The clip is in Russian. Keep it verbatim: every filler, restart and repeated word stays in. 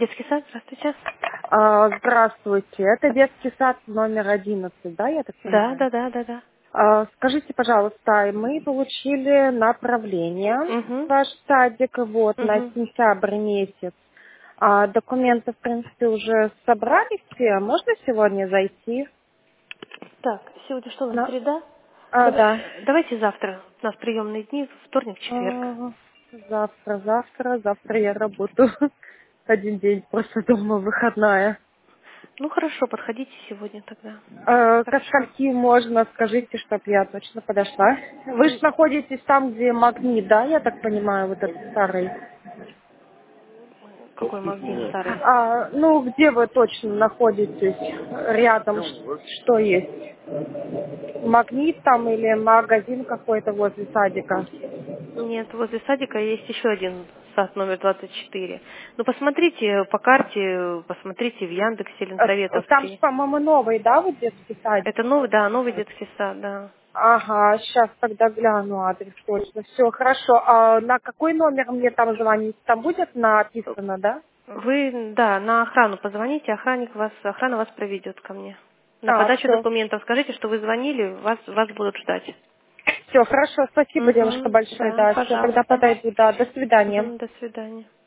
Детский сад, здравствуйте. А, Здравствуйте, это детский сад номер одиннадцать, да, я так Да, понимаю? да, да, да, да. А, Скажите, пожалуйста, мы получили направление в Угу, ваш садик вот, на угу. сентябрь месяц. А, документы, в принципе, уже собрали все. Можно сегодня зайти? Так, сегодня что у нас, На... среда? А, Давай- да. э, давайте завтра. У нас приемные дни, вторник, четверг. А, Завтра, завтра, завтра я работаю. Один день просто дома, выходная. Ну хорошо, подходите сегодня тогда. Э, Ко Хорошо. скольки можно, скажите, чтобы я точно подошла. Вы же М, находитесь там, где магнит, да, я так понимаю, вот этот старый. Какой магнит старый? А, ну, где вы точно находитесь? Рядом ш- что есть? Магнит там или магазин какой-то возле садика? Нет, возле садика есть еще один сад номер двадцать четыре. Ну посмотрите по карте, посмотрите в Яндексе, Э, Там же, Ленсоветовский. по-моему, новый, да, вот детский садик? Это новый, да, новый детский сад, да. Ага, сейчас тогда гляну адрес точно. Все, хорошо. А на какой номер мне там звонить? Там будет написано, да? Вы, да, на охрану позвоните, охранник вас, охрана вас проведет ко мне. На А, подачу все. документов скажите, что вы звонили, вас, вас будут ждать. Все, хорошо. Спасибо, девушка, Угу, большое. да, Да, все, тогда пожалуйста. подойду. Да, до свидания. Угу, до свидания.